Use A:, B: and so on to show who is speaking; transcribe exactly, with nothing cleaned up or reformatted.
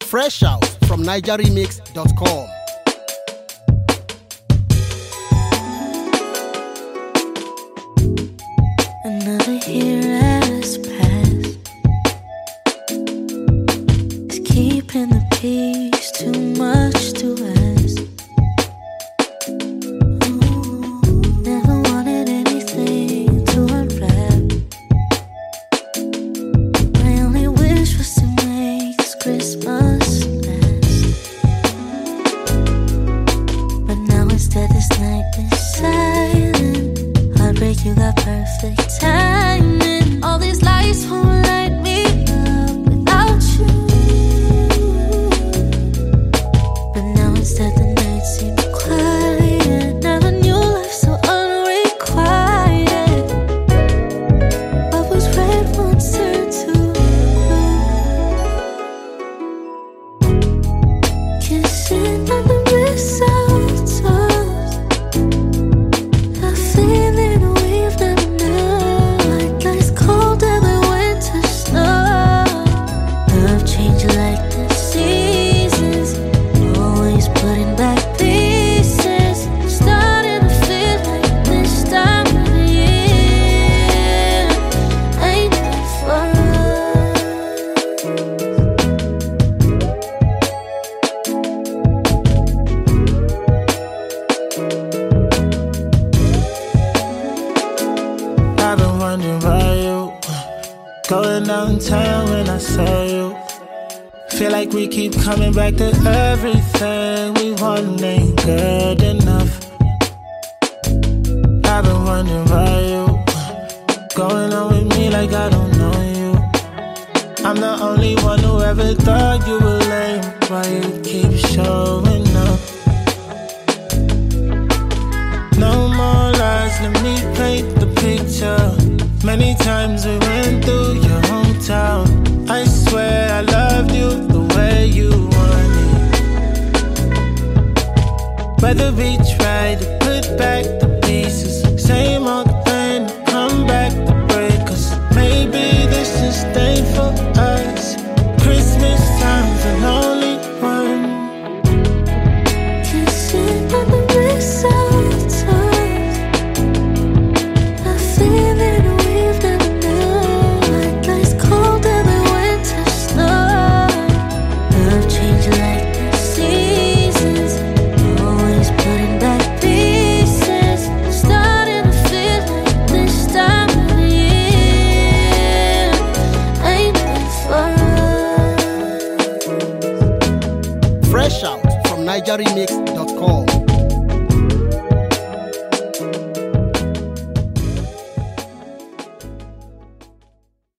A: Fresh out from niger remix dot com.
B: Another year has passed. Is keeping the peace too much to ask? Ooh, never wanted anything to unwrap. My only wish was to make this Christmas last. But now instead this night is silent. Heartbreak, you got perfect timing. All these lights won't light me up without you. But now instead the night seems quiet. Never knew life so unrequited. What was red once turned to blue. Kissing on the mistletoe. A feeling we've never known, like ice cold every winter snow. Love change like the seasons, always putting back pieces. Starting to feel like this time of the year ain't it fun?
C: I've been wondering why you going downtown when I saw you. Feel like we keep coming back to everything we want ain't good enough. I've been wondering why you going on with me like I don't know you. I'm the only one who ever thought you were lame. Why you keep showing up? No more lies, let me paint the picture. Many times we went through your hometown. I swear I loved you the way you wanted. Whether we try to put back the pieces, same old thing, come back to break us. Maybe this is stay for us. Christmas time's a lonely one.
B: Kissing on the mistletoe. A feeling we've never known, like ice cold every winter snow. Love change like the seasons, always putting back pieces. Starting to feel like this time of the year ain't it fun?
A: Fresh out from niger remix dot com.